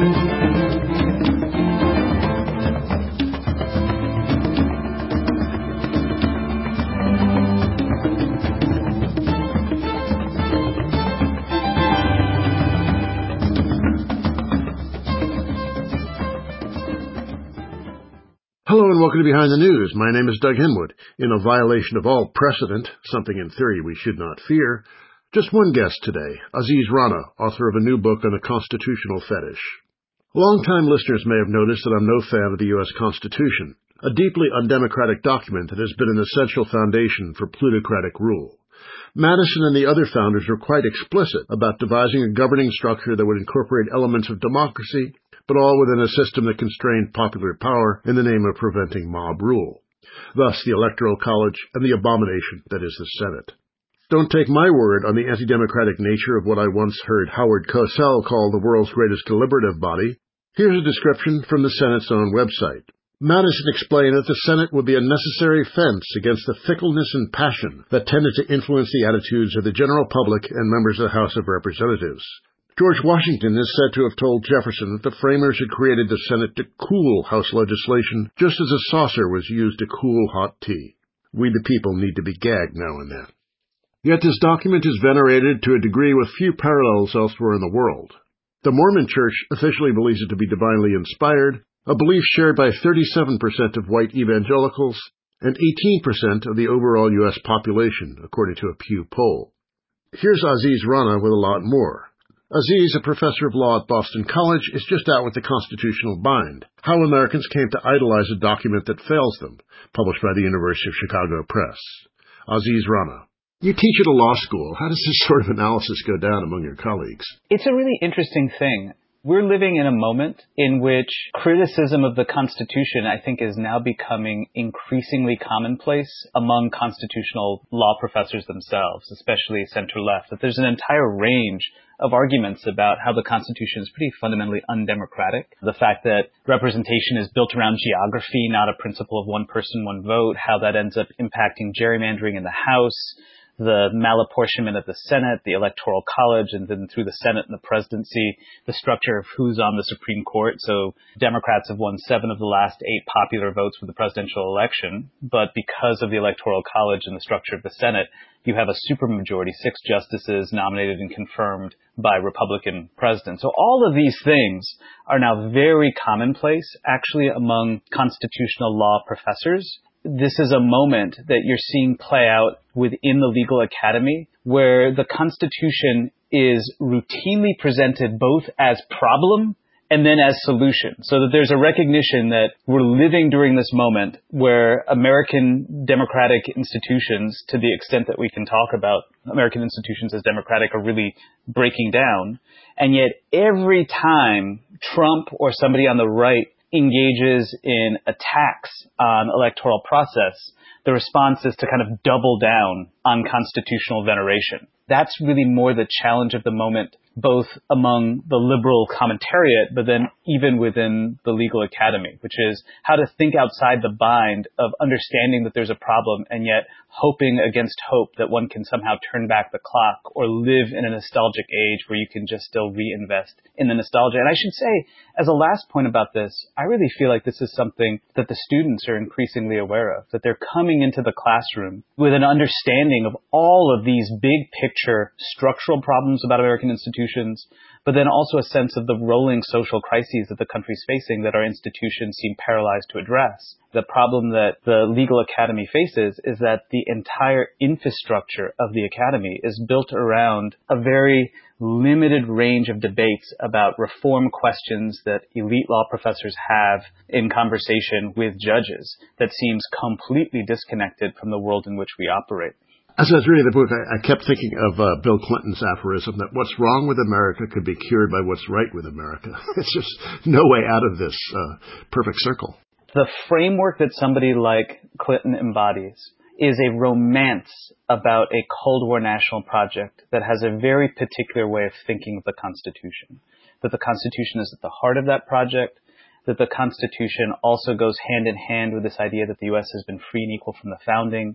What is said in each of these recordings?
Hello and welcome to Behind the News. My name is Doug Henwood. In a violation of all precedent, something in theory we should not fear, just one guest today, Aziz Rana, author of a new book on the constitutional fetish. Longtime listeners may have noticed that I'm no fan of the U.S. Constitution, a deeply undemocratic document that has been an essential foundation for plutocratic rule. Madison and the other founders were quite explicit about devising a governing structure that would incorporate elements of democracy, but all within a system that constrained popular power in the name of preventing mob rule. Thus, the Electoral College and the abomination that is the Senate. Don't take my word on the anti-democratic nature of what I once heard Howard Cosell call the world's greatest deliberative body. Here's a description from the Senate's own website. Madison explained that the Senate would be a necessary fence against the fickleness and passion that tended to influence the attitudes of the general public and members of the House of Representatives. George Washington is said to have told Jefferson that the framers had created the Senate to cool House legislation, just as a saucer was used to cool hot tea. We the people need to be gagged now and then. Yet this document is venerated to a degree with few parallels elsewhere in the world. The Mormon Church officially believes it to be divinely inspired, a belief shared by 37% of white evangelicals and 18% of the overall U.S. population, according to a Pew poll. Here's Aziz Rana with a lot more. Aziz, a professor of law at Boston College, is just out with the Constitutional Bind, How Americans Came to Idolize a Document That Fails Them, published by the University of Chicago Press. Aziz Rana, you teach at a law school. How does this sort of analysis go down among your colleagues? It's a really interesting thing. We're living in a moment in which criticism of the Constitution, I think, is now becoming increasingly commonplace among constitutional law professors themselves, especially center-left, that there's an entire range of arguments about how the Constitution is pretty fundamentally undemocratic. The fact that representation is built around geography, not a principle of one person, one vote, how that ends up impacting gerrymandering in the House, the malapportionment of the Senate, the Electoral College, and then through the Senate and the presidency, the structure of who's on the Supreme Court. So Democrats have won 7 of the last 8 popular votes for the presidential election. But because of the Electoral College and the structure of the Senate, you have a supermajority, 6 justices nominated and confirmed by Republican presidents. So all of these things are now very commonplace, actually, among constitutional law professors. This is a moment that you're seeing play out within the legal academy where the Constitution is routinely presented both as problem and then as solution. So that there's a recognition that we're living during this moment where American democratic institutions, to the extent that we can talk about American institutions as democratic, are really breaking down. And yet every time Trump or somebody on the right engages in attacks on electoral process, the response is to kind of double down on constitutional veneration. That's really more the challenge of the moment, both among the liberal commentariat, but then even within the legal academy, which is how to think outside the bind of understanding that there's a problem and yet hoping against hope that one can somehow turn back the clock or live in a nostalgic age where you can just still reinvest in the nostalgia. And I should say, as a last point about this, I really feel like this is something that the students are increasingly aware of, that they're coming into the classroom with an understanding of all of these big picture structural problems about American institutions, but then also a sense of the rolling social crises that the country's facing that our institutions seem paralyzed to address. The problem that the legal academy faces is that the entire infrastructure of the academy is built around a very limited range of debates about reform questions that elite law professors have in conversation with judges that seems completely disconnected from the world in which we operate. As I was reading the book, I kept thinking of Bill Clinton's aphorism that what's wrong with America could be cured by what's right with America. It's just no way out of this perfect circle. The framework that somebody like Clinton embodies is a romance about a Cold War national project that has a very particular way of thinking of the Constitution. That the Constitution is at the heart of that project, that the Constitution also goes hand in hand with this idea that the U.S. has been free and equal from the founding,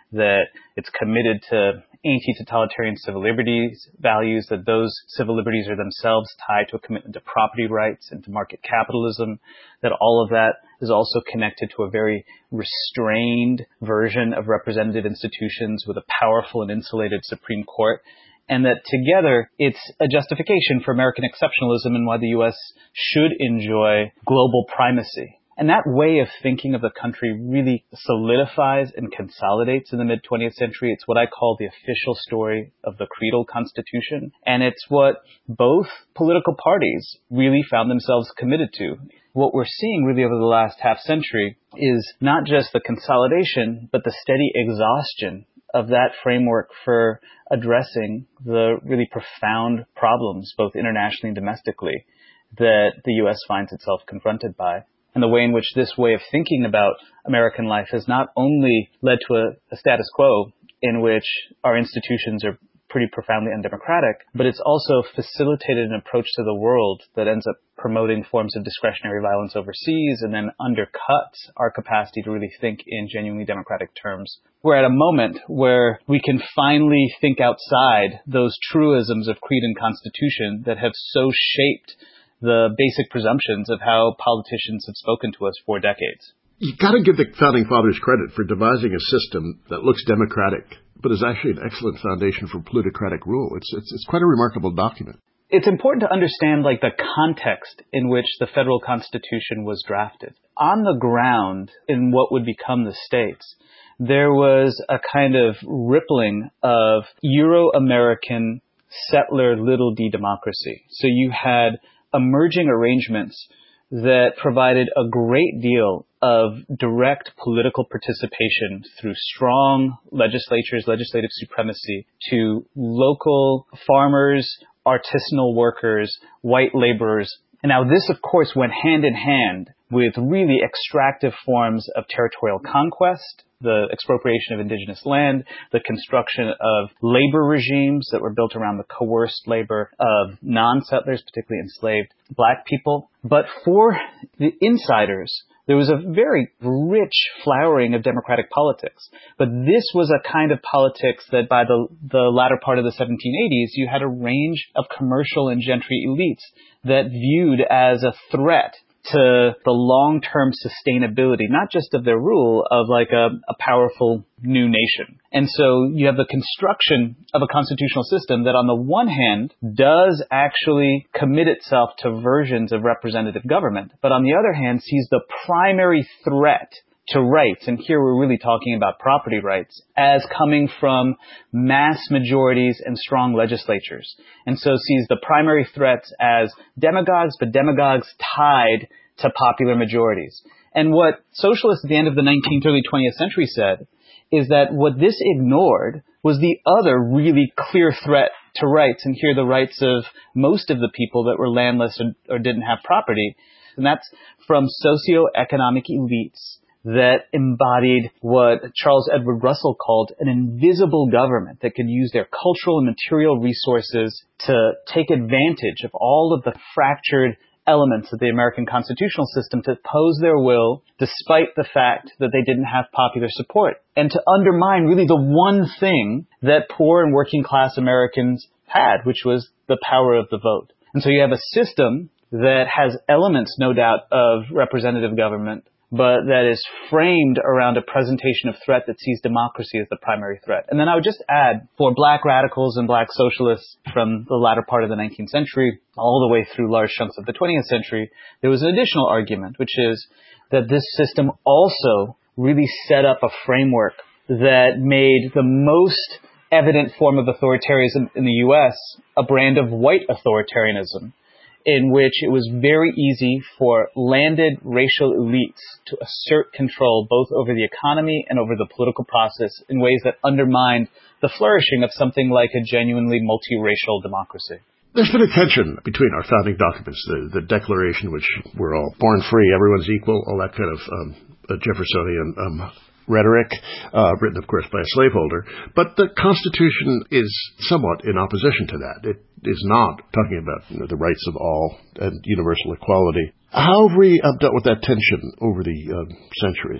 that it's committed to anti-totalitarian civil liberties values, that those civil liberties are themselves tied to a commitment to property rights and to market capitalism, that all of that is also connected to a very restrained version of representative institutions with a powerful and insulated Supreme Court, and that together it's a justification for American exceptionalism and why the U.S. should enjoy global primacy. And that way of thinking of the country really solidifies and consolidates in the mid-20th century. It's what I call the official story of the creedal constitution. And it's what both political parties really found themselves committed to. What we're seeing really over the last half century is not just the consolidation, but the steady exhaustion of that framework for addressing the really profound problems, both internationally and domestically, that the U.S. finds itself confronted by. And the way in which this way of thinking about American life has not only led to a status quo in which our institutions are pretty profoundly undemocratic, but it's also facilitated an approach to the world that ends up promoting forms of discretionary violence overseas and then undercuts our capacity to really think in genuinely democratic terms. We're at a moment where we can finally think outside those truisms of creed and constitution that have so shaped the basic presumptions of how politicians have spoken to us for decades. You've got to give the Founding Fathers credit for devising a system that looks democratic, but is actually an excellent foundation for plutocratic rule. It's quite a remarkable document. It's important to understand the context in which the federal Constitution was drafted. On the ground, in what would become the states, there was a kind of rippling of Euro-American settler little d democracy. So you had emerging arrangements that provided a great deal of direct political participation through strong legislatures, legislative supremacy, to local farmers, artisanal workers, white laborers. And now this, of course, went hand in hand with really extractive forms of territorial conquest, the expropriation of indigenous land, the construction of labor regimes that were built around the coerced labor of non-settlers, particularly enslaved black people. But for the insiders, there was a very rich flowering of democratic politics. But this was a kind of politics that by the latter part of the 1780s, you had a range of commercial and gentry elites that viewed as a threat to the long-term sustainability, not just of their rule, of a powerful new nation. And so you have the construction of a constitutional system that on the one hand does actually commit itself to versions of representative government, but on the other hand sees the primary threat to rights, and here we're really talking about property rights, as coming from mass majorities and strong legislatures. And so sees the primary threats as demagogues, but demagogues tied to popular majorities. And what socialists at the end of the 19th, early 20th century said is that what this ignored was the other really clear threat to rights, and here the rights of most of the people that were landless or didn't have property. And that's from socioeconomic elites that embodied what Charles Edward Russell called an invisible government that could use their cultural and material resources to take advantage of all of the fractured elements of the American constitutional system to impose their will despite the fact that they didn't have popular support, and to undermine really the one thing that poor and working class Americans had, which was the power of the vote. And so you have a system that has elements, no doubt, of representative government, but that is framed around a presentation of threat that sees democracy as the primary threat. And then I would just add, for black radicals and black socialists from the latter part of the 19th century, all the way through large chunks of the 20th century, there was an additional argument, which is that this system also really set up a framework that made the most evident form of authoritarianism in the U.S. a brand of white authoritarianism, in which it was very easy for landed racial elites to assert control both over the economy and over the political process in ways that undermined the flourishing of something like a genuinely multiracial democracy. There's been a tension between our founding documents, the Declaration, which we're all born free, everyone's equal, all that kind of Jeffersonian rhetoric, written, of course, by a slaveholder. But the Constitution is somewhat in opposition to that. It is not talking about the rights of all and universal equality. How have we dealt with that tension over the centuries?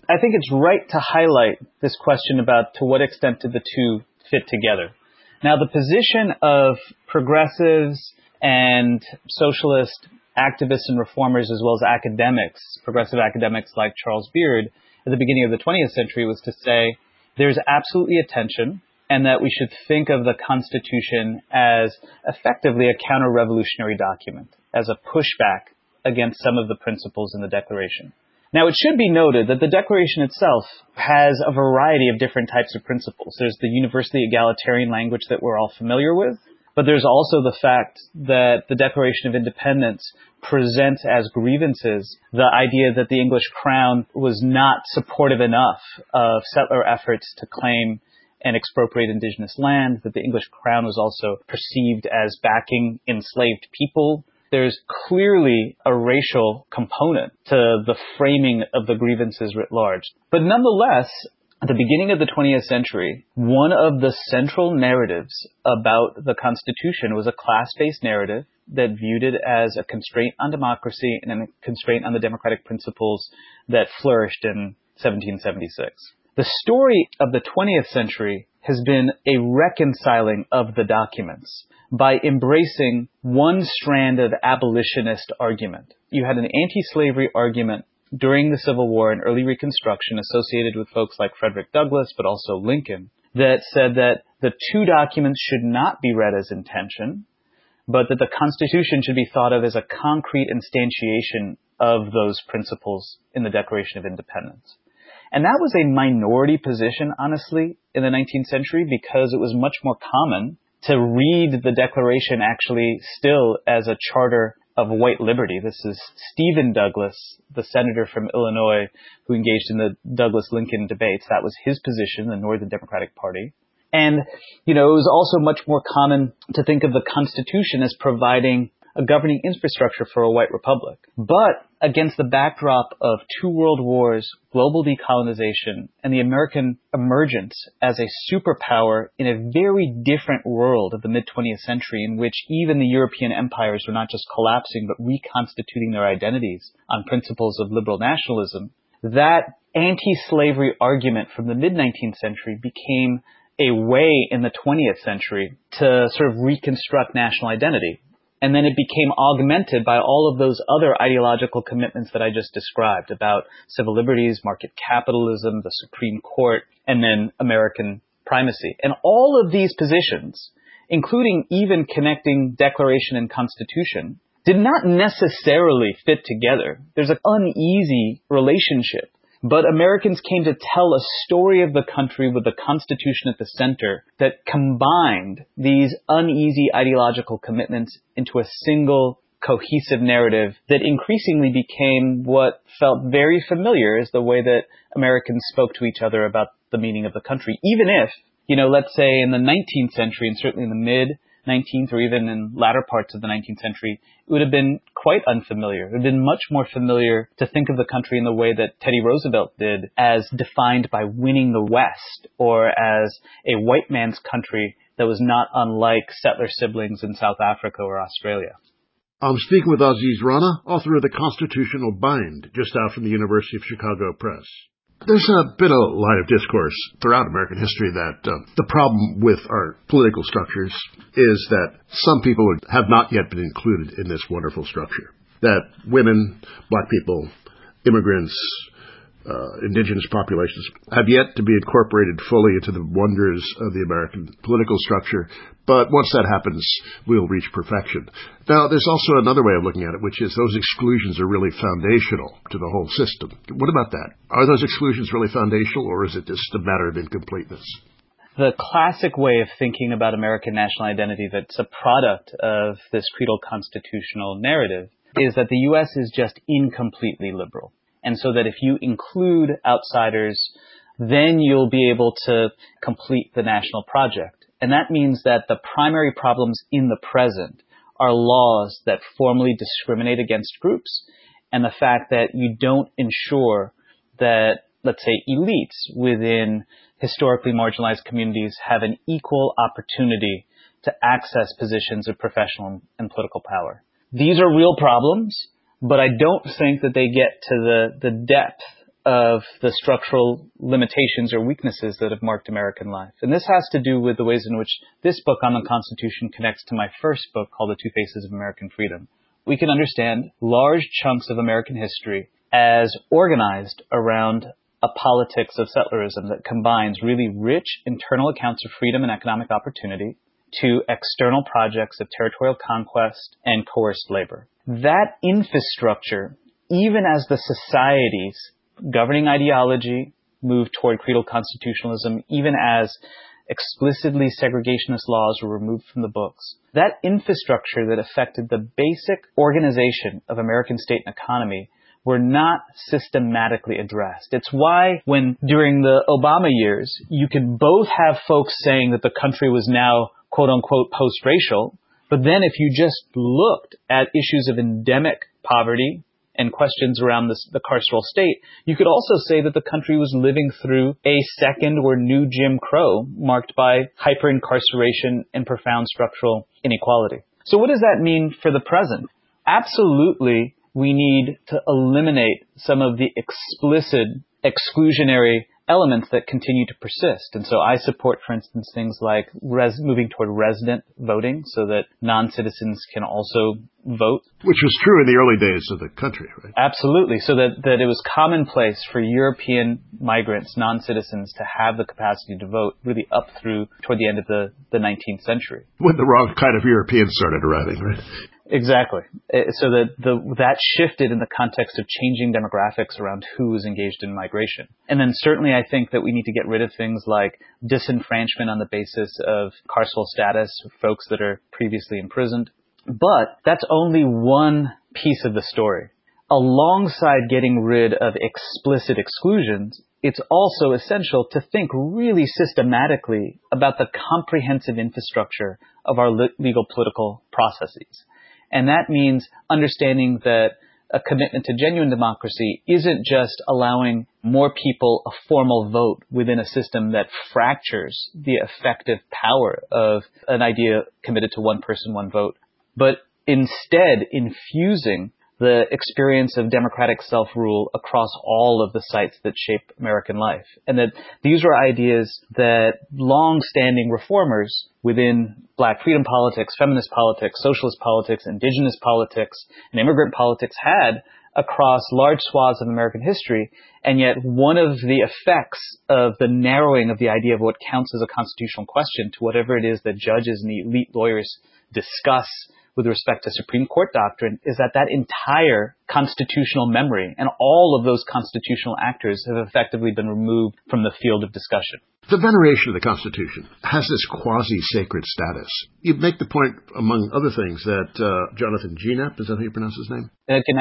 I think it's right to highlight this question about to what extent did the two fit together. Now, the position of progressives and socialist activists and reformers, as well as academics, progressive academics like Charles Beard, at the beginning of the 20th century was to say there's absolutely a tension and that we should think of the Constitution as effectively a counter-revolutionary document, as a pushback against some of the principles in the Declaration. Now, it should be noted that the Declaration itself has a variety of different types of principles. There's the universally egalitarian language that we're all familiar with, but there's also the fact that the Declaration of Independence presents as grievances the idea that the English Crown was not supportive enough of settler efforts to claim and expropriate indigenous land, that the English Crown was also perceived as backing enslaved people. There's clearly a racial component to the framing of the grievances writ large. But nonetheless, at the beginning of the 20th century, one of the central narratives about the Constitution was a class-based narrative that viewed it as a constraint on democracy and a constraint on the democratic principles that flourished in 1776. The story of the 20th century has been a reconciling of the documents by embracing one strand of abolitionist argument. You had an anti-slavery argument during the Civil War and early Reconstruction associated with folks like Frederick Douglass, but also Lincoln, that said that the two documents should not be read as in tension, but that the Constitution should be thought of as a concrete instantiation of those principles in the Declaration of Independence. And that was a minority position, honestly, in the 19th century because it was much more common to read the Declaration actually still as a charter of white liberty. This is Stephen Douglas, the senator from Illinois who engaged in the Douglas-Lincoln debates. That was his position, the Northern Democratic Party. And, it was also much more common to think of the Constitution as providing a governing infrastructure for a white republic. But against the backdrop of two world wars, global decolonization, and the American emergence as a superpower in a very different world of the mid-20th century in which even the European empires were not just collapsing but reconstituting their identities on principles of liberal nationalism, that anti-slavery argument from the mid-19th century became a way in the 20th century to sort of reconstruct national identity. And then it became augmented by all of those other ideological commitments that I just described about civil liberties, market capitalism, the Supreme Court, and then American primacy. And all of these positions, including even connecting Declaration and Constitution, did not necessarily fit together. There's an uneasy relationship. But Americans came to tell a story of the country with the Constitution at the center that combined these uneasy ideological commitments into a single cohesive narrative that increasingly became what felt very familiar as the way that Americans spoke to each other about the meaning of the country. Even if, let's say in the 19th century and certainly in the mid-19th or even in latter parts of the 19th century, it would have been quite unfamiliar. It would have been much more familiar to think of the country in the way that Teddy Roosevelt did, as defined by winning the West, or as a white man's country that was not unlike settler siblings in South Africa or Australia. I'm speaking with Aziz Rana, author of The Constitutional Bind, just out from the University of Chicago Press. There's been a line of discourse throughout American history that the problem with our political structures is that some people have not yet been included in this wonderful structure. That women, black people, immigrants, indigenous populations have yet to be incorporated fully into the wonders of the American political structure. But once that happens, we'll reach perfection. Now, there's also another way of looking at it, which is those exclusions are really foundational to the whole system. What about that? Are those exclusions really foundational, or is it just a matter of incompleteness? The classic way of thinking about American national identity that's a product of this creedal constitutional narrative is that the U.S. is just incompletely liberal. And so that if you include outsiders, then you'll be able to complete the national project. And that means that the primary problems in the present are laws that formally discriminate against groups, and the fact that you don't ensure that, let's say, elites within historically marginalized communities have an equal opportunity to access positions of professional and political power. These are real problems, but I don't think that they get to the depth of the structural limitations or weaknesses that have marked American life. And this has to do with the ways in which this book on the Constitution connects to my first book called The Two Faces of American Freedom. We can understand large chunks of American history as organized around a politics of settlerism that combines really rich internal accounts of freedom and economic opportunity to external projects of territorial conquest and coerced labor. That infrastructure, even as the society's governing ideology moved toward creedal constitutionalism, even as explicitly segregationist laws were removed from the books, that infrastructure that affected the basic organization of American state and economy were not systematically addressed. It's why when during the Obama years, you could both have folks saying that the country was now quote unquote post-racial, but then if you just looked at issues of endemic poverty and questions around the carceral state, you could also say that the country was living through a second or new Jim Crow marked by hyper-incarceration and profound structural inequality. So what does that mean for the present? Absolutely, we need to eliminate some of the explicit exclusionary elements that continue to persist. And so I support, for instance, things like moving toward resident voting so that non-citizens can also vote. Which was true in the early days of the country, right? Absolutely. So that it was commonplace for European migrants, non-citizens, to have the capacity to vote really up through toward the end of the 19th century. When the wrong kind of Europeans started arriving, right? Exactly. So that shifted in the context of changing demographics around who was engaged in migration. And then certainly I think that we need to get rid of things like disenfranchisement on the basis of carceral status for folks that are previously imprisoned. But that's only one piece of the story. Alongside getting rid of explicit exclusions, it's also essential to think really systematically about the comprehensive infrastructure of our legal political processes. And that means understanding that a commitment to genuine democracy isn't just allowing more people a formal vote within a system that fractures the effective power of an idea committed to one person, one vote, but instead infusing the experience of democratic self-rule across all of the sites that shape American life. And that these were ideas that long-standing reformers within Black freedom politics, feminist politics, socialist politics, indigenous politics, and immigrant politics had across large swaths of American history. And yet one of the effects of the narrowing of the idea of what counts as a constitutional question to whatever it is that judges and the elite lawyers discuss with respect to Supreme Court doctrine is that entire constitutional memory and all of those constitutional actors have effectively been removed from the field of discussion. The veneration of the Constitution has this quasi-sacred status. You make the point, among other things, that Jonathan Ginap, is that how you pronounce his name?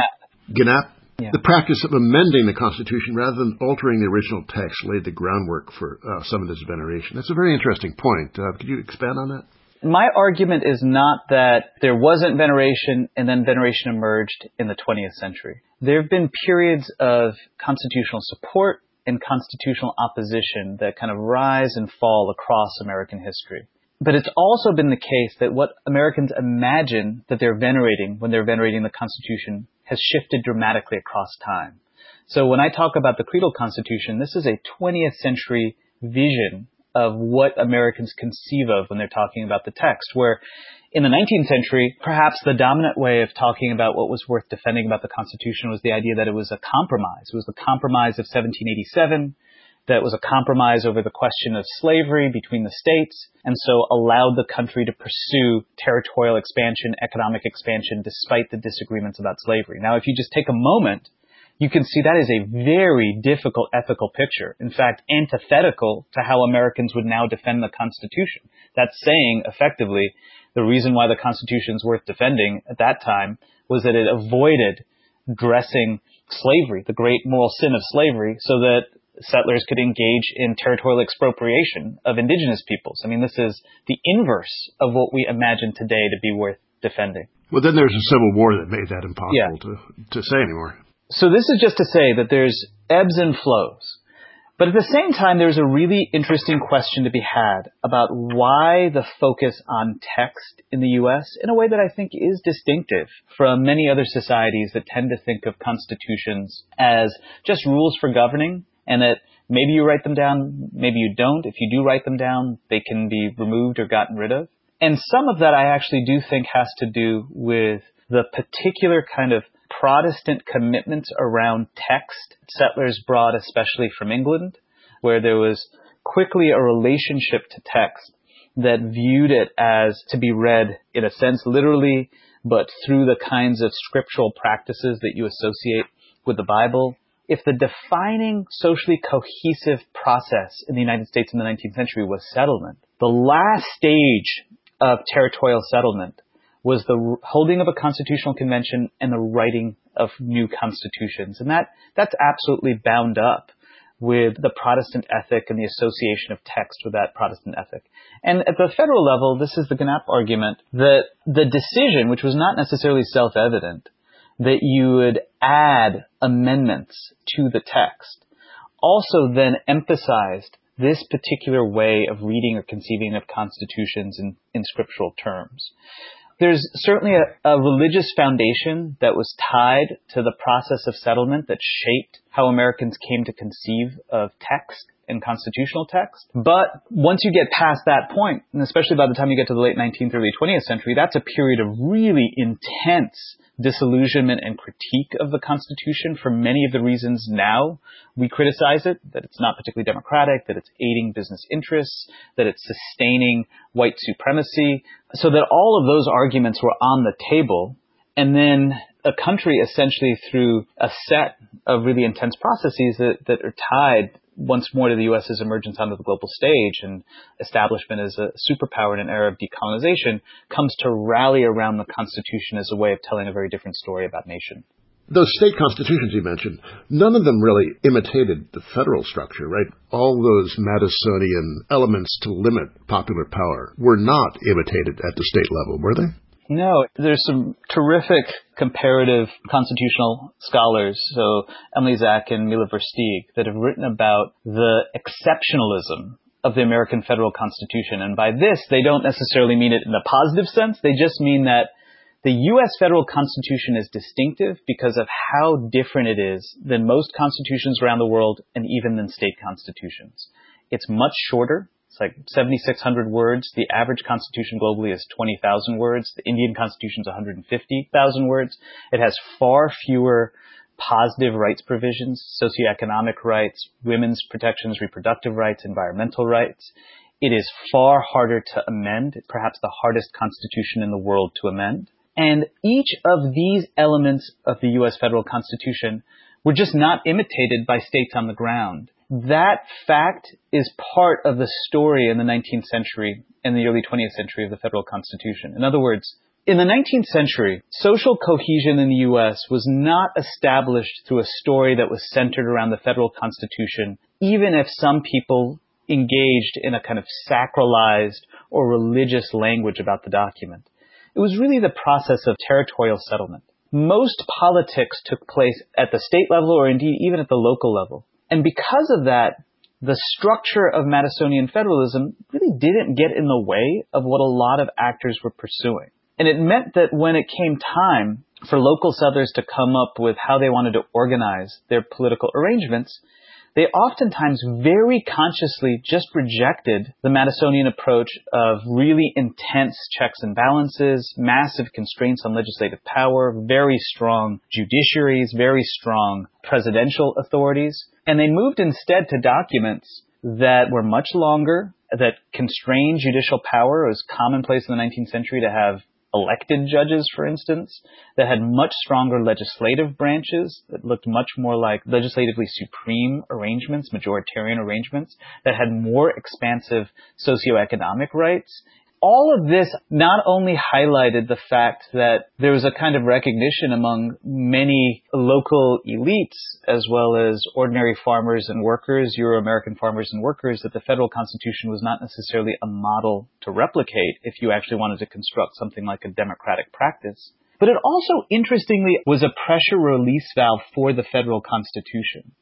Ginap. Yeah. The practice of amending the Constitution rather than altering the original text laid the groundwork for some of this veneration. That's a very interesting point. Could you expand on that? My argument is not that there wasn't veneration and then veneration emerged in the 20th century. There have been periods of constitutional support and constitutional opposition that kind of rise and fall across American history. But it's also been the case that what Americans imagine that they're venerating when they're venerating the Constitution has shifted dramatically across time. So when I talk about the creedal Constitution, this is a 20th century vision of what Americans conceive of when they're talking about the text, where in the 19th century, perhaps the dominant way of talking about what was worth defending about the Constitution was the idea that it was a compromise. It was the compromise of 1787, that was a compromise over the question of slavery between the states, and so allowed the country to pursue territorial expansion, economic expansion, despite the disagreements about slavery. Now, if you just take a moment, you can see that is a very difficult ethical picture. In fact, antithetical to how Americans would now defend the Constitution. That's saying, effectively, the reason why the Constitution is worth defending at that time was that it avoided addressing slavery, the great moral sin of slavery, so that settlers could engage in territorial expropriation of indigenous peoples. I mean, this is the inverse of what we imagine today to be worth defending. Well, then there's a civil war that made that impossible to say anymore. So this is just to say that there's ebbs and flows. But at the same time, there's a really interesting question to be had about why the focus on text in the U.S. in a way that I think is distinctive from many other societies that tend to think of constitutions as just rules for governing, and that maybe you write them down, maybe you don't. If you do write them down, they can be removed or gotten rid of. And some of that I actually do think has to do with the particular kind of Protestant commitments around text settlers brought, especially from England, where there was quickly a relationship to text that viewed it as to be read, in a sense, literally, but through the kinds of scriptural practices that you associate with the Bible. If the defining socially cohesive process in the United States in the 19th century was settlement, the last stage of territorial settlement was the holding of a constitutional convention and the writing of new constitutions. And that's absolutely bound up with the Protestant ethic and the association of text with that Protestant ethic. And at the federal level, this is the Knapp argument that the decision, which was not necessarily self-evident, that you would add amendments to the text, also then emphasized this particular way of reading or conceiving of constitutions in scriptural terms. There's certainly a religious foundation that was tied to the process of settlement that shaped how Americans came to conceive of text and constitutional text. But once you get past that point, and especially by the time you get to the late 19th, early 20th century, that's a period of really intense disillusionment and critique of the Constitution for many of the reasons now we criticize it, that it's not particularly democratic, that it's aiding business interests, that it's sustaining white supremacy, so that all of those arguments were on the table. And then a country essentially through a set of really intense processes that are tied once more to the U.S.'s emergence onto the global stage and establishment as a superpower in an era of decolonization, comes to rally around the Constitution as a way of telling a very different story about nation. Those state constitutions you mentioned, none of them really imitated the federal structure, right? All those Madisonian elements to limit popular power were not imitated at the state level, were they? No, there's some terrific comparative constitutional scholars, so Emily Zak and Mila Versteeg, that have written about the exceptionalism of the American federal constitution. And by this, they don't necessarily mean it in a positive sense. They just mean that the U.S. federal constitution is distinctive because of how different it is than most constitutions around the world and even than state constitutions. It's much shorter. It's like 7,600 words. The average constitution globally is 20,000 words. The Indian constitution is 150,000 words. It has far fewer positive rights provisions, socioeconomic rights, women's protections, reproductive rights, environmental rights. It is far harder to amend, perhaps the hardest constitution in the world to amend. And each of these elements of the U.S. federal constitution were just not imitated by states on the ground. That fact is part of the story in the 19th century and the early 20th century of the federal constitution. In other words, in the 19th century, social cohesion in the U.S. was not established through a story that was centered around the federal constitution, even if some people engaged in a kind of sacralized or religious language about the document. It was really the process of territorial settlement. Most politics took place at the state level or indeed even at the local level. And because of that, the structure of Madisonian federalism really didn't get in the way of what a lot of actors were pursuing. And it meant that when it came time for local settlers to come up with how they wanted to organize their political arrangements, they oftentimes very consciously just rejected the Madisonian approach of really intense checks and balances, massive constraints on legislative power, very strong judiciaries, very strong presidential authorities. And they moved instead to documents that were much longer, that constrained judicial power. It was commonplace in the 19th century to have elected judges, for instance, that had much stronger legislative branches, that looked much more like legislatively supreme arrangements, majoritarian arrangements, that had more expansive socioeconomic rights. All of this not only highlighted the fact that there was a kind of recognition among many local elites, as well as ordinary farmers and workers, Euro-American farmers and workers, that the federal constitution was not necessarily a model to replicate if you actually wanted to construct something like a democratic practice. But it also, interestingly, was a pressure release valve for the federal constitution.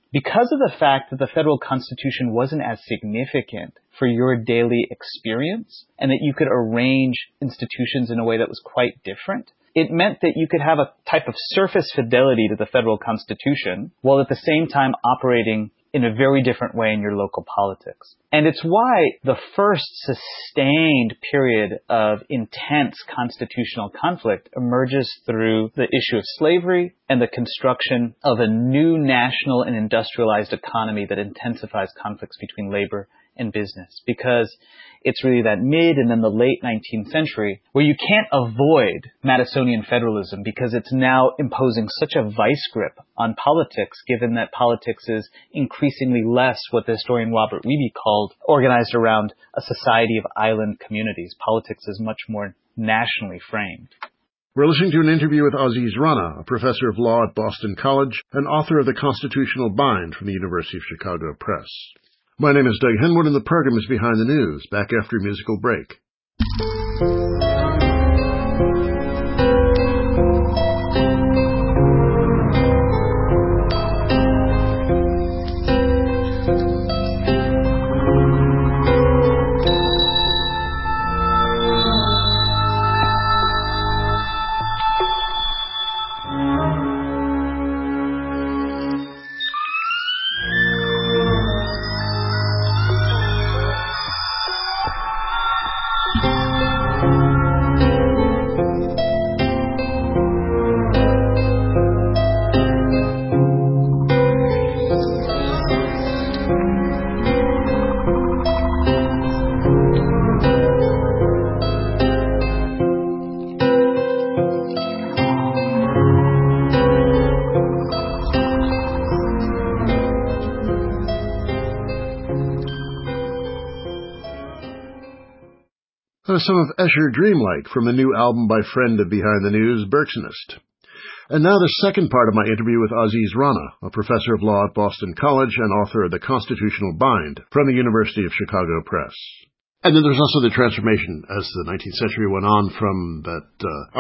because of the fact that the federal constitution wasn't as significant for your daily experience and that you could arrange institutions in a way that was quite different, it meant that you could have a type of surface fidelity to the federal constitution while at the same time operating in a very different way in your local politics. And it's why the first sustained period of intense constitutional conflict emerges through the issue of slavery and the construction of a new national and industrialized economy that intensifies conflicts between labor and business. Because it's really that mid and then the late 19th century where you can't avoid Madisonian federalism because it's now imposing such a vice grip on politics, given that politics is increasingly less what the historian Robert Wiebe called organized around a society of island communities. Politics is much more nationally framed. We're listening to an interview with Aziz Rana, a professor of law at Boston College and author of The Constitutional Bind from the University of Chicago Press. My name is Doug Henwood, and the program is Behind the News, back after a musical break. Some of Escher Dreamlight from a new album by friend of Behind the News, Bergsonist. And now the second part of my interview with Aziz Rana, a professor of law at Boston College and author of The Constitutional Bind from the University of Chicago Press. And then there's also the transformation as the 19th century went on from that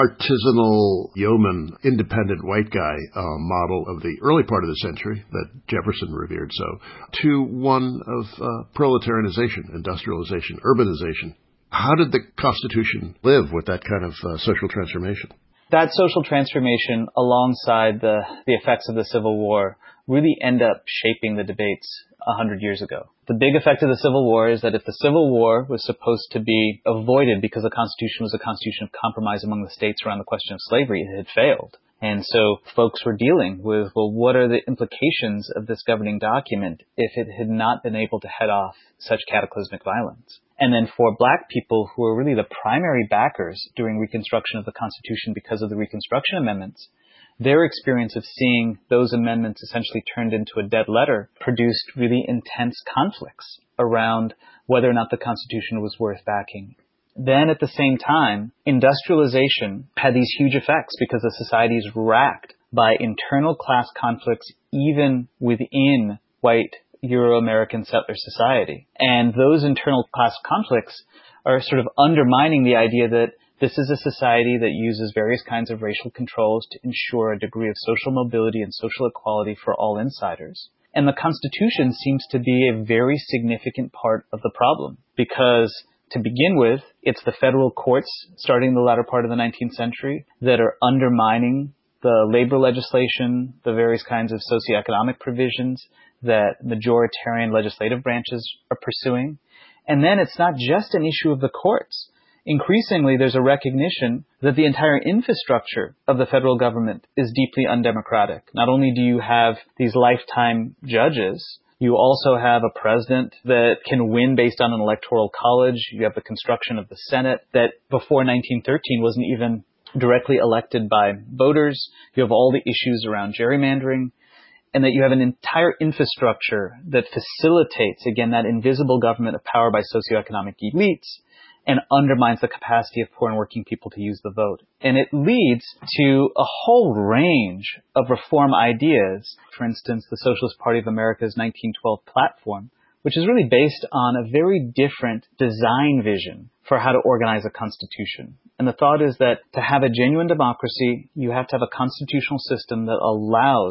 artisanal yeoman, independent white guy model of the early part of the century that Jefferson revered so, to one of proletarianization, industrialization, urbanization. How did the Constitution live with that kind of social transformation? That social transformation, alongside the effects of the Civil War, really end up shaping the debates 100 years ago. The big effect of the Civil War is that if the Civil War was supposed to be avoided because the Constitution was a constitution of compromise among the states around the question of slavery, it had failed. And so folks were dealing with, well, what are the implications of this governing document if it had not been able to head off such cataclysmic violence? And then for black people who were really the primary backers during Reconstruction of the Constitution because of the Reconstruction Amendments, their experience of seeing those amendments essentially turned into a dead letter produced really intense conflicts around whether or not the Constitution was worth backing. Then at the same time, industrialization had these huge effects because the society is racked by internal class conflicts even within white Euro-American settler society. And those internal class conflicts are sort of undermining the idea that this is a society that uses various kinds of racial controls to ensure a degree of social mobility and social equality for all insiders. And the Constitution seems to be a very significant part of the problem because, to begin with, it's the federal courts, starting in the latter part of the 19th century, that are undermining the labor legislation, the various kinds of socioeconomic provisions that majoritarian legislative branches are pursuing. And then it's not just an issue of the courts. Increasingly, there's a recognition that the entire infrastructure of the federal government is deeply undemocratic. Not only do you have these lifetime judges, you also have a president that can win based on an electoral college. You have the construction of the Senate that before 1913 wasn't even directly elected by voters. You have all the issues around gerrymandering, and that you have an entire infrastructure that facilitates, again, that invisible government of power by socioeconomic elites and undermines the capacity of poor and working people to use the vote. And it leads to a whole range of reform ideas. For instance, the Socialist Party of America's 1912 platform, which is really based on a very different design vision for how to organize a constitution. And the thought is that to have a genuine democracy, you have to have a constitutional system that allows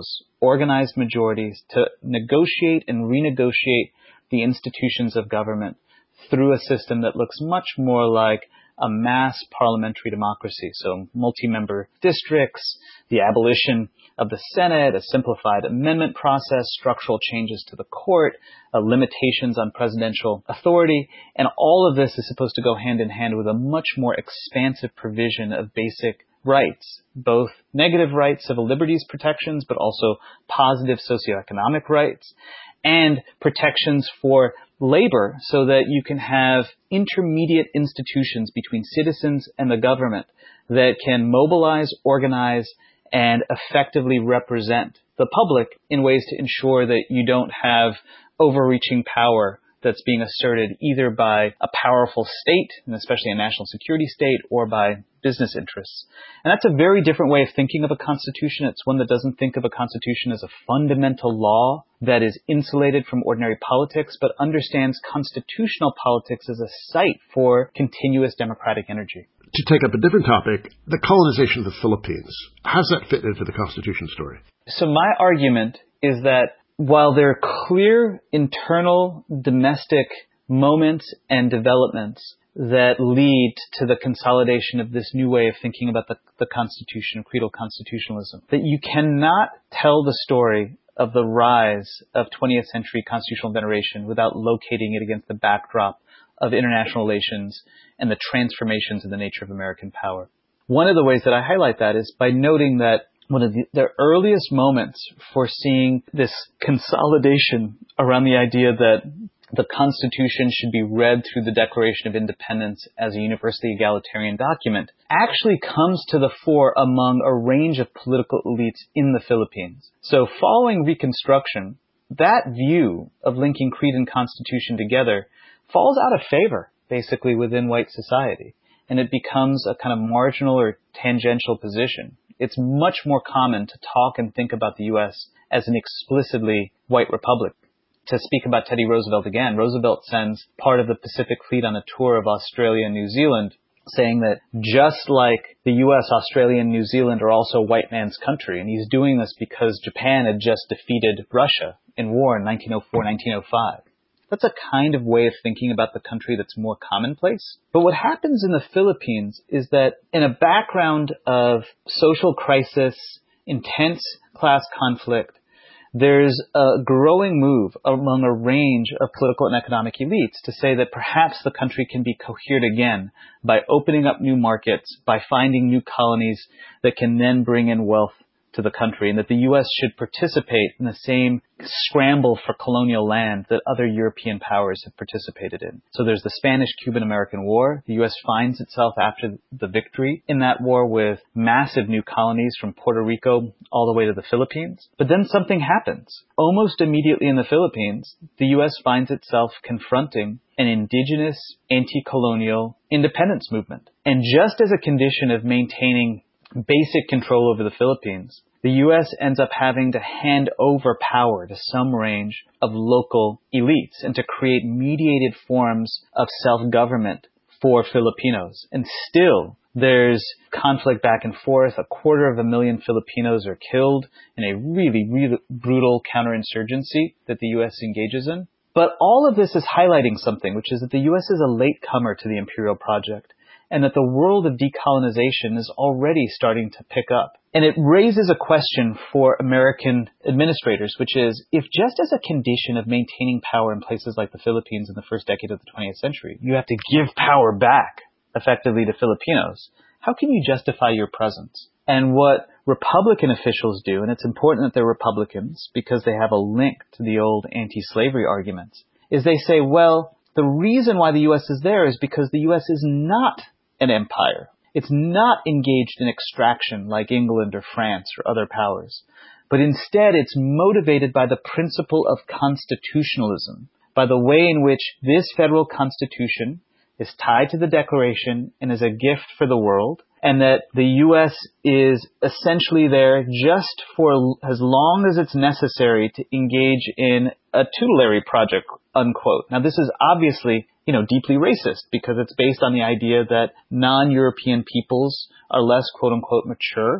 organized majorities to negotiate and renegotiate the institutions of government through a system that looks much more like a mass parliamentary democracy. So multi-member districts, the abolition of the Senate, a simplified amendment process, structural changes to the court, limitations on presidential authority. And all of this is supposed to go hand in hand with a much more expansive provision of basic rights, both negative rights, civil liberties protections, but also positive socioeconomic rights and protections for labor so that you can have intermediate institutions between citizens and the government that can mobilize, organize, and effectively represent the public in ways to ensure that you don't have overreaching power that's being asserted either by a powerful state, and especially a national security state, or by business interests. And that's a very different way of thinking of a constitution. It's one that doesn't think of a constitution as a fundamental law that is insulated from ordinary politics, but understands constitutional politics as a site for continuous democratic energy. To take up a different topic, the colonization of the Philippines. How does that fit into the Constitution story? So my argument is that while there are clear internal domestic moments and developments that lead to the consolidation of this new way of thinking about the Constitution, creedal constitutionalism, that you cannot tell the story of the rise of 20th century constitutional veneration without locating it against the backdrop of international relations and the transformations in the nature of American power. One of the ways that I highlight that is by noting that one of the earliest moments for seeing this consolidation around the idea that the Constitution should be read through the Declaration of Independence as a universally egalitarian document actually comes to the fore among a range of political elites in the Philippines. So following Reconstruction, that view of linking creed and Constitution together falls out of favor, basically, within white society. And it becomes a kind of marginal or tangential position. It's much more common to talk and think about the U.S. as an explicitly white republic. To speak about Teddy Roosevelt again, Roosevelt sends part of the Pacific Fleet on a tour of Australia and New Zealand, saying that just like the U.S., Australia, and New Zealand are also white man's country. And he's doing this because Japan had just defeated Russia in war in 1904, 1905. That's a kind of way of thinking about the country that's more commonplace. But what happens in the Philippines is that in a background of social crisis, intense class conflict, there's a growing move among a range of political and economic elites to say that perhaps the country can be cohered again by opening up new markets, by finding new colonies that can then bring in wealth to the country, and that the U.S. should participate in the same scramble for colonial land that other European powers have participated in. So there's the Spanish-Cuban-American War. The U.S. finds itself after the victory in that war with massive new colonies from Puerto Rico all the way to the Philippines. But then something happens. Almost immediately in the Philippines, the U.S. finds itself confronting an indigenous, anti-colonial independence movement. And just as a condition of maintaining basic control over the Philippines, the U.S. ends up having to hand over power to some range of local elites and to create mediated forms of self-government for Filipinos. And still, there's conflict back and forth. 250,000 Filipinos are killed in a really, really brutal counterinsurgency that the U.S. engages in. But all of this is highlighting something, which is that the U.S. is a latecomer to the imperial project, and that the world of decolonization is already starting to pick up. And it raises a question for American administrators, which is, if just as a condition of maintaining power in places like the Philippines in the first decade of the 20th century, you have to give power back, effectively, to Filipinos, how can you justify your presence? And what Republican officials do, and it's important that they're Republicans because they have a link to the old anti-slavery arguments, is they say, well, the reason why the U.S. is there is because the U.S. is not an empire. It's not engaged in extraction like England or France or other powers, but instead it's motivated by the principle of constitutionalism, by the way in which this federal constitution is tied to the Declaration and is a gift for the world, and that the U.S. is essentially there just for as long as it's necessary to engage in a tutelary project, unquote. Now, this is obviously, deeply racist because it's based on the idea that non-European peoples are less, quote unquote, mature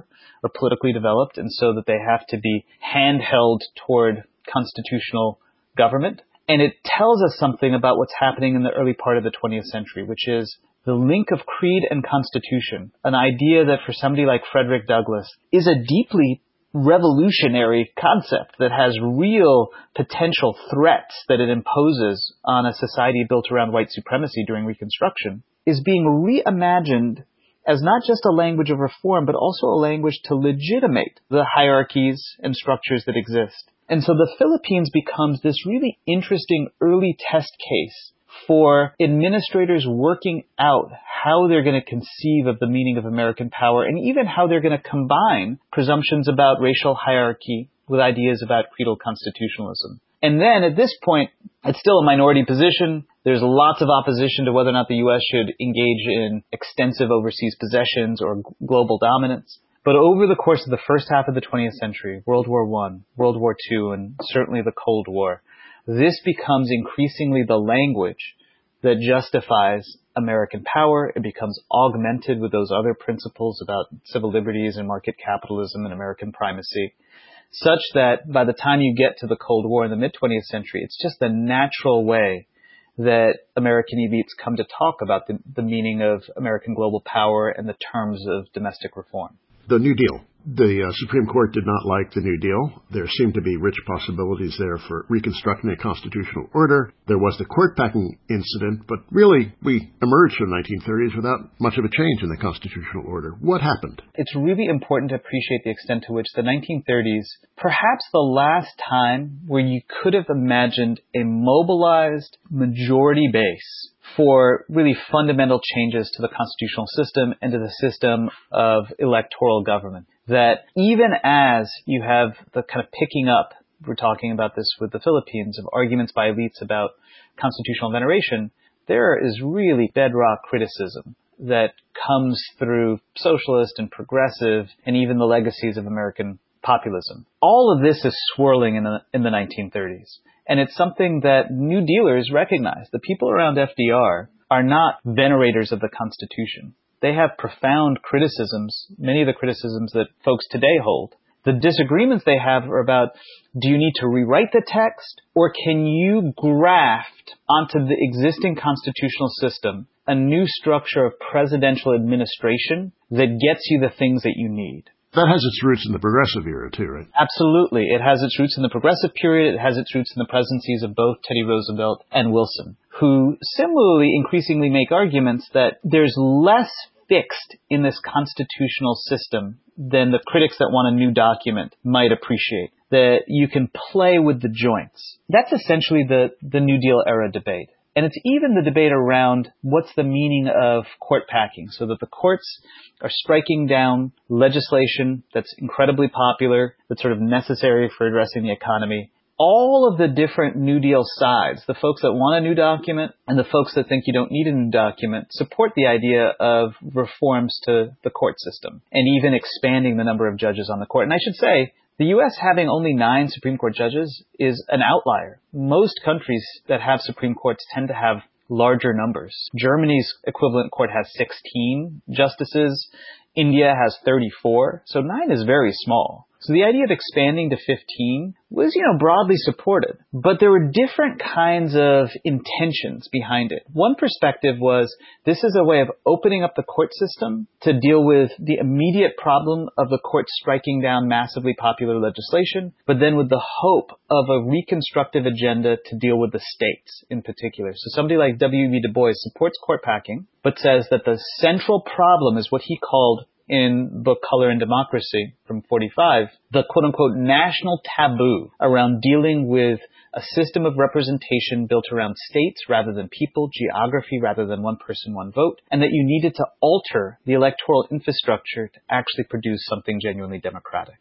are politically developed and so that they have to be handheld toward constitutional government. And it tells us something about what's happening in the early part of the 20th century, which is the link of creed and constitution, an idea that for somebody like Frederick Douglass is a deeply revolutionary concept that has real potential threats that it imposes on a society built around white supremacy during Reconstruction, is being reimagined as not just a language of reform, but also a language to legitimate the hierarchies and structures that exist. And so the Philippines becomes this really interesting early test case for administrators working out how they're going to conceive of the meaning of American power and even how they're going to combine presumptions about racial hierarchy with ideas about creedal constitutionalism. And then at this point, it's still a minority position. There's lots of opposition to whether or not the U.S. should engage in extensive overseas possessions or global dominance. But over the course of the first half of the 20th century, World War I, World War II, and certainly the Cold War, this becomes increasingly the language that justifies American power. It becomes augmented with those other principles about civil liberties and market capitalism and American primacy, such that by the time you get to the Cold War in the mid-20th century, it's just the natural way that American elites come to talk about the meaning of American global power and the terms of domestic reform. The New Deal. The Supreme Court did not like the New Deal. There seemed to be rich possibilities there for reconstructing a constitutional order. There was the court packing incident, but really we emerged from the 1930s without much of a change in the constitutional order. What happened? It's really important to appreciate the extent to which the 1930s, perhaps the last time where you could have imagined a mobilized majority base for really fundamental changes to the constitutional system and to the system of electoral government. That even as you have the kind of picking up, we're talking about this with the Philippines, of arguments by elites about constitutional veneration, there is really bedrock criticism that comes through socialist and progressive and even the legacies of American populism. All of this is swirling in the 1930s. And it's something that New Dealers recognize. The people around FDR are not venerators of the Constitution. They have profound criticisms, many of the criticisms that folks today hold. The disagreements they have are about, do you need to rewrite the text, or can you graft onto the existing constitutional system a new structure of presidential administration that gets you the things that you need? That has its roots in the progressive era, too, right? Absolutely. It has its roots in the progressive period. It has its roots in the presidencies of both Teddy Roosevelt and Wilson, who similarly increasingly make arguments that there's less fixed in this constitutional system than the critics that want a new document might appreciate, that you can play with the joints. That's essentially the New Deal era debate. And it's even the debate around what's the meaning of court packing, so that the courts are striking down legislation that's incredibly popular, that's sort of necessary for addressing the economy. All of the different New Deal sides, the folks that want a new document and the folks that think you don't need a new document, support the idea of reforms to the court system and even expanding the number of judges on the court. And I should say, the U.S. having only 9 Supreme Court judges is an outlier. Most countries that have Supreme Courts tend to have larger numbers. Germany's equivalent court has 16 justices. India has 34. So 9 is very small. So the idea of expanding to 15 was, broadly supported. But there were different kinds of intentions behind it. One perspective was, this is a way of opening up the court system to deal with the immediate problem of the court striking down massively popular legislation, but then with the hope of a reconstructive agenda to deal with the states in particular. So somebody like W.E.B. Du Bois supports court packing, but says that the central problem is what he called, in book Color and Democracy from 45, the quote-unquote national taboo around dealing with a system of representation built around states rather than people, geography rather than one person, one vote, and that you needed to alter the electoral infrastructure to actually produce something genuinely democratic.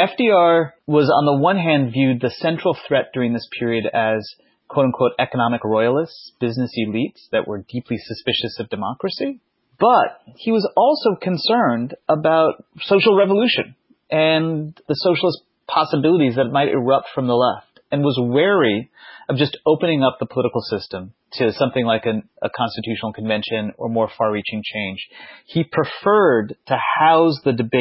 FDR was on the one hand viewed the central threat during this period as quote-unquote economic royalists, business elites that were deeply suspicious of democracy. But he was also concerned about social revolution and the socialist possibilities that might erupt from the left, and was wary of just opening up the political system to something like a constitutional convention or more far-reaching change. He preferred to house the debate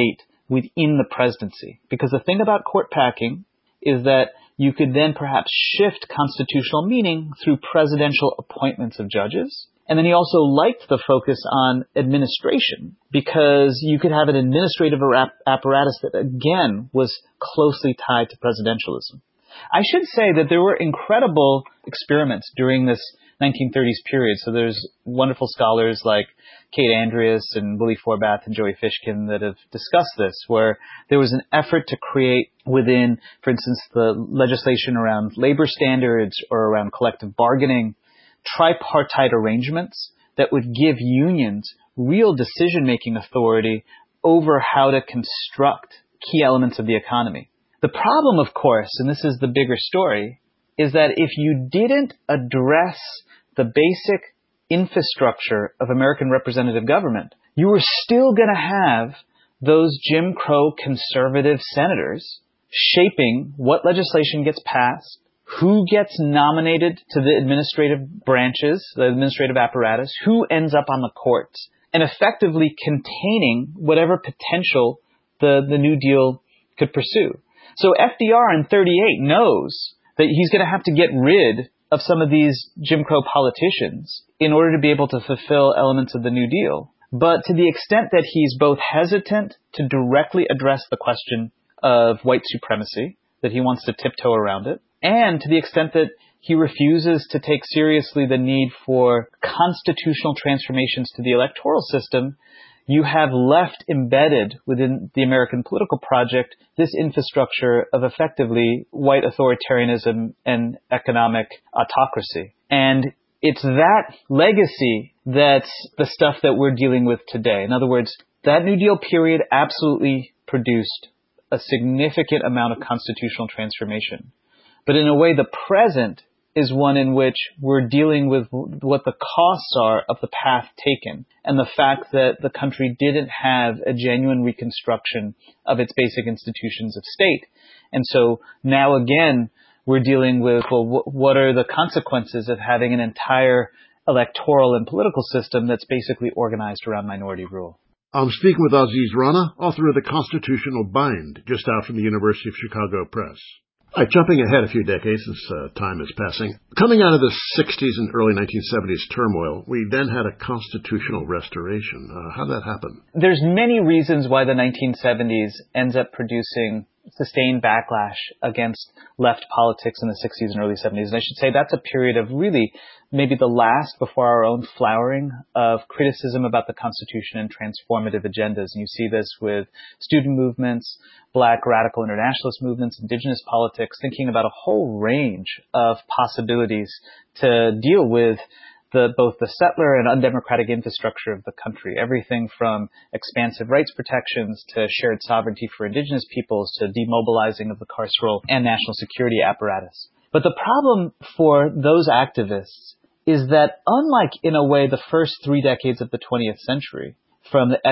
within the presidency. Because the thing about court packing is that you could then perhaps shift constitutional meaning through presidential appointments of judges. And then he also liked the focus on administration because you could have an administrative apparatus that, again, was closely tied to presidentialism. I should say that there were incredible experiments during this 1930s period. So there's wonderful scholars like Kate Andreas and Willie Forbath and Joey Fishkin that have discussed this, where there was an effort to create within, for instance, the legislation around labor standards or around collective bargaining, tripartite arrangements that would give unions real decision-making authority over how to construct key elements of the economy. The problem, of course, and this is the bigger story, is that if you didn't address the basic infrastructure of American representative government, you were still going to have those Jim Crow conservative senators shaping what legislation gets passed, who gets nominated to the administrative branches, the administrative apparatus, who ends up on the courts, and effectively containing whatever potential the New Deal could pursue. So FDR in 38 knows that he's going to have to get rid of some of these Jim Crow politicians in order to be able to fulfill elements of the New Deal. But to the extent that he's both hesitant to directly address the question of white supremacy, that he wants to tiptoe around it, and to the extent that he refuses to take seriously the need for constitutional transformations to the electoral system, you have left embedded within the American political project this infrastructure of effectively white authoritarianism and economic autocracy. And it's that legacy that's the stuff that we're dealing with today. In other words, that New Deal period absolutely produced a significant amount of constitutional transformation. But in a way, the present is one in which we're dealing with what the costs are of the path taken and the fact that the country didn't have a genuine reconstruction of its basic institutions of state. And so now again, we're dealing with, well, what are the consequences of having an entire electoral and political system that's basically organized around minority rule? I'm speaking with Aziz Rana, author of The Constitutional Bind, just out from the University of Chicago Press. All right, jumping ahead a few decades as time is passing. Coming out of the 60s and early 1970s turmoil, we then had a constitutional restoration. How did that happen? There's many reasons why the 1970s ends up producing sustained backlash against left politics in the 60s and early 70s. And I should say that's a period of really maybe the last before our own flowering of criticism about the Constitution and transformative agendas. And you see this with student movements, Black radical internationalist movements, indigenous politics, thinking about a whole range of possibilities to deal with both the settler and undemocratic infrastructure of the country. Everything from expansive rights protections to shared sovereignty for indigenous peoples to demobilizing of the carceral and national security apparatus. But the problem for those activists is that unlike, in a way, the first 3 decades of the 20th century, from the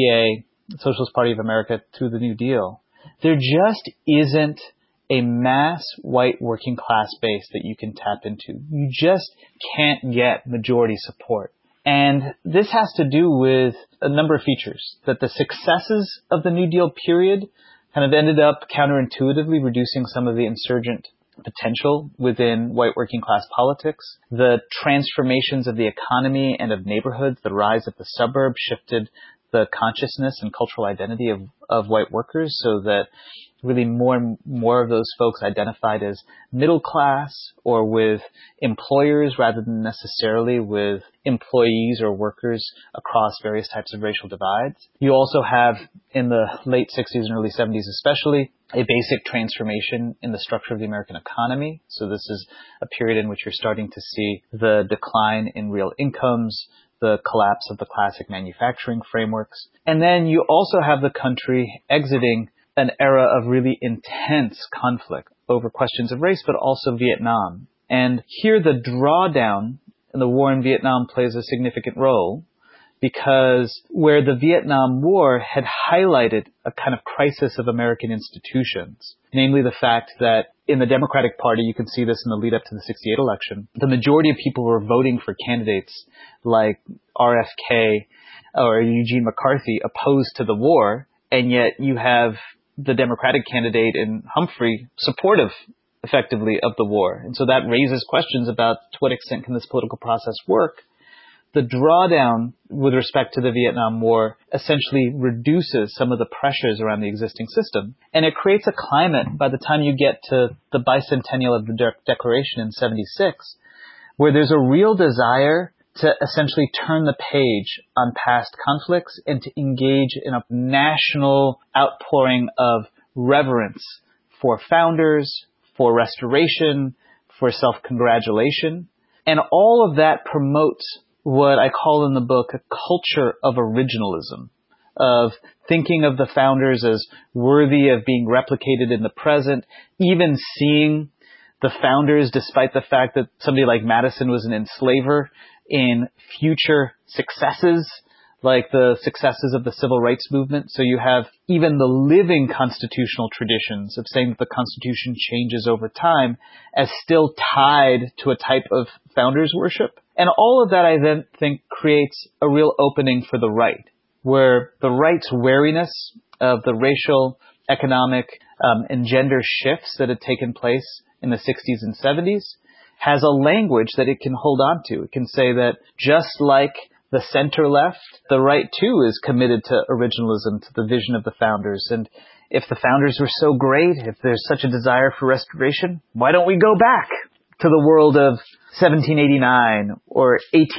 SPA, Socialist Party of America, through the New Deal, there just isn't a mass white working class base that you can tap into. You just can't get majority support. And this has to do with a number of features, that the successes of the New Deal period kind of ended up counterintuitively reducing some of the insurgent potential within white working class politics. The transformations of the economy and of neighborhoods, the rise of the suburbs shifted the consciousness and cultural identity of white workers so that really more and more of those folks identified as middle class or with employers rather than necessarily with employees or workers across various types of racial divides. You also have, in the late 60s and early 70s especially, a basic transformation in the structure of the American economy. So this is a period in which you're starting to see the decline in real incomes, the collapse of the classic manufacturing frameworks. And then you also have the country exiting an era of really intense conflict over questions of race, but also Vietnam. And here the drawdown in the war in Vietnam plays a significant role because where the Vietnam War had highlighted a kind of crisis of American institutions, namely the fact that in the Democratic Party, you can see this in the lead up to the 68 election, the majority of people were voting for candidates like RFK or Eugene McCarthy opposed to the war, and yet you have the Democratic candidate in Humphrey supportive, effectively, of the war. And so that raises questions about to what extent can this political process work. The drawdown with respect to the Vietnam War essentially reduces some of the pressures around the existing system. And it creates a climate by the time you get to the bicentennial of the Declaration in 76, where there's a real desire to essentially turn the page on past conflicts and to engage in a national outpouring of reverence for founders, for restoration, for self-congratulation. And all of that promotes what I call in the book a culture of originalism, of thinking of the founders as worthy of being replicated in the present, even seeing the founders, despite the fact that somebody like Madison was an enslaver, in future successes, like the successes of the civil rights movement. So you have even the living constitutional traditions of saying that the Constitution changes over time as still tied to a type of founders worship. And all of that, I then think, creates a real opening for the right, where the right's wariness of the racial, economic, and gender shifts that had taken place in the 60s and 70s has a language that it can hold on to. It can say that just like the center left, the right too is committed to originalism, to the vision of the founders. And if the founders were so great, if there's such a desire for restoration, why don't we go back to the world of 1789 or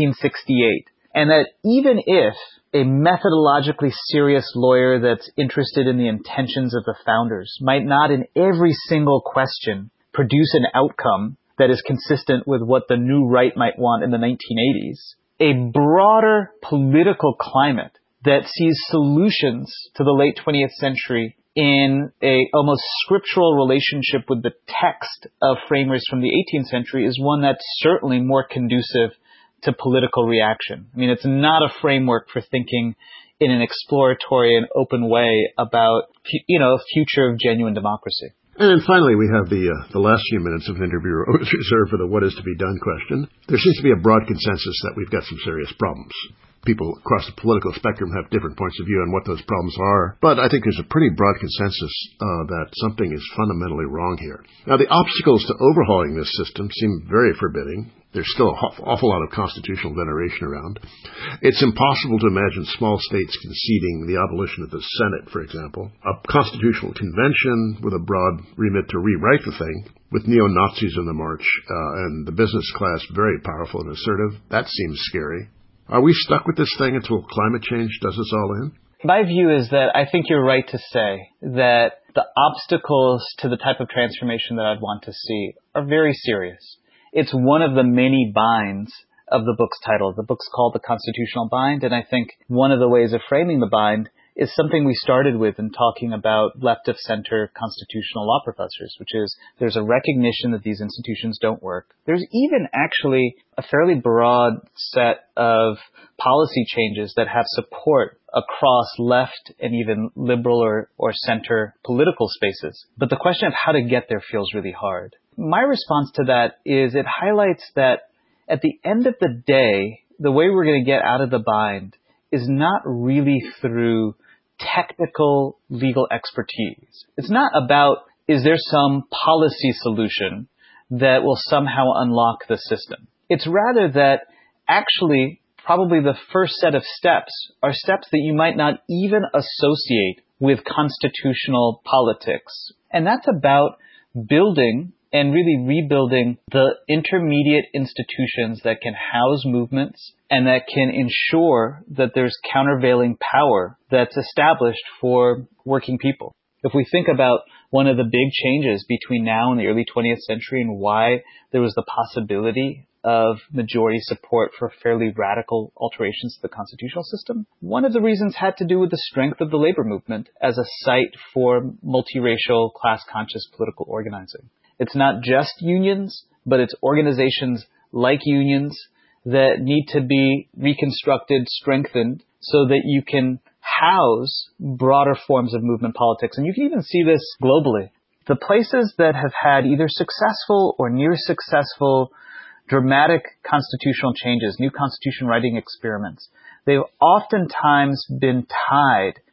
1868? And that even if a methodologically serious lawyer that's interested in the intentions of the founders might not in every single question produce an outcome that is consistent with what the new right might want in the 1980s, a broader political climate that sees solutions to the late 20th century in a almost scriptural relationship with the text of framers from the 18th century is one that's certainly more conducive to political reaction. I mean, it's not a framework for thinking in an exploratory and open way about, a future of genuine democracy. And then finally, we have the last few minutes of an interview always reserved for the what is to be done question. There seems to be a broad consensus that we've got some serious problems. People across the political spectrum have different points of view on what those problems are, but I think there's a pretty broad consensus that something is fundamentally wrong here. Now, the obstacles to overhauling this system seem very forbidding. There's still an awful lot of constitutional veneration around. It's impossible to imagine small states conceding the abolition of the Senate, for example. A constitutional convention with a broad remit to rewrite the thing, with neo-Nazis in the march and the business class very powerful and assertive, that seems scary. Are we stuck with this thing until climate change does us all in? My view is that I think you're right to say that the obstacles to the type of transformation that I'd want to see are very serious. It's one of the many binds of the book's title. The book's called The Constitutional Bind, and I think one of the ways of framing the bind is something we started with in talking about left-of-center constitutional law professors, which is there's a recognition that these institutions don't work. There's even actually a fairly broad set of policy changes that have support across left and even liberal or center political spaces. But the question of how to get there feels really hard. My response to that is it highlights that at the end of the day, the way we're going to get out of the bind is not really through technical legal expertise. It's not about, is there some policy solution that will somehow unlock the system? It's rather that actually probably the first set of steps are steps that you might not even associate with constitutional politics. And that's about building and really rebuilding the intermediate institutions that can house movements and that can ensure that there's countervailing power that's established for working people. If we think about one of the big changes between now and the early 20th century and why there was the possibility of majority support for fairly radical alterations to the constitutional system, one of the reasons had to do with the strength of the labor movement as a site for multiracial, class-conscious political organizing. It's not just unions, but it's organizations like unions that need to be reconstructed, strengthened, so that you can house broader forms of movement politics. And you can even see this globally. The places that have had either successful or near successful dramatic constitutional changes, new constitution writing experiments, they've oftentimes been tied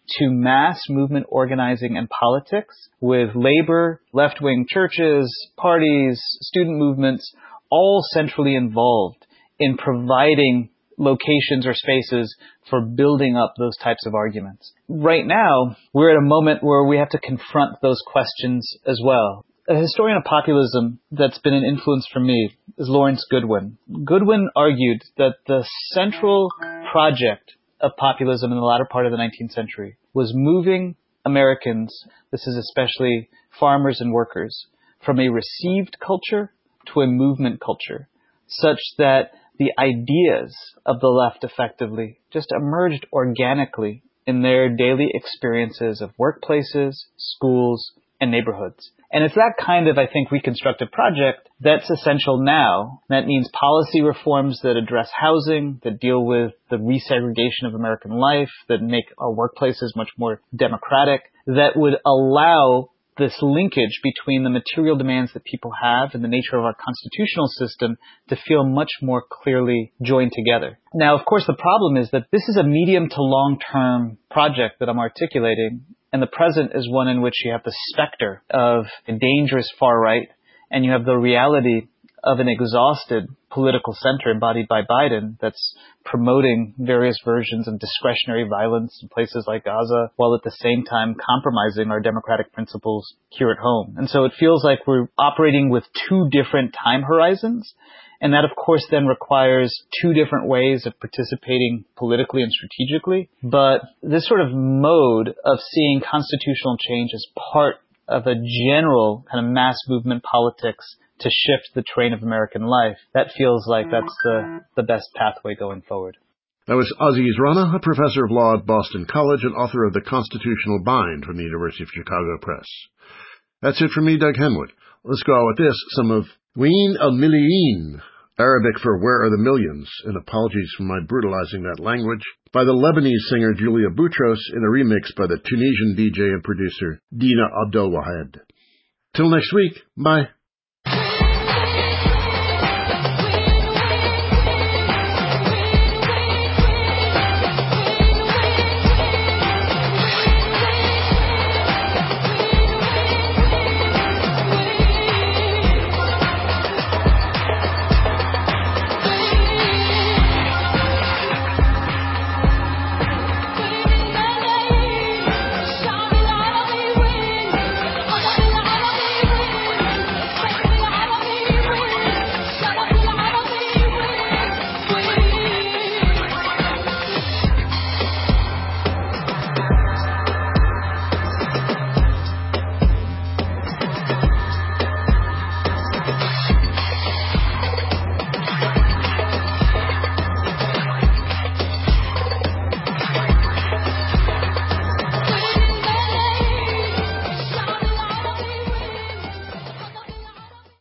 to mass movement organizing and politics, with labor, left-wing churches, parties, student movements, all centrally involved in providing locations or spaces for building up those types of arguments. Right now, we're at a moment where we have to confront those questions as well. A historian of populism that's been an influence for me is Lawrence Goodwin. Goodwin argued that the central project of populism in the latter part of the 19th century was moving Americans, this is especially farmers and workers, from a received culture to a movement culture, such that the ideas of the left effectively just emerged organically in their daily experiences of workplaces, schools, and neighborhoods. And it's that kind of, I think, reconstructive project that's essential now. That means policy reforms that address housing, that deal with the resegregation of American life, that make our workplaces much more democratic, that would allow this linkage between the material demands that people have and the nature of our constitutional system to feel much more clearly joined together. Now, of course, the problem is that this is a medium to long-term project that I'm articulating, and the present is one in which you have the specter of a dangerous far right, and you have the reality of an exhausted political center embodied by Biden that's promoting various versions of discretionary violence in places like Gaza, while at the same time compromising our democratic principles here at home. And so it feels like we're operating with two different time horizons. And that, of course, then requires two different ways of participating politically and strategically. But this sort of mode of seeing constitutional change as part of a general kind of mass movement politics to shift the train of American life, that feels like that's the best pathway going forward. That was Aziz Rana, a professor of law at Boston College and author of The Constitutional Bind from the University of Chicago Press. That's it from me, Doug Henwood. Let's go out with this, some of Ween al-Miliyin, Arabic for Where Are the Millions, and apologies for my brutalizing that language, by the Lebanese singer Julia Boutros in a remix by the Tunisian DJ and producer Dina Abdelwahed. Till next week, bye.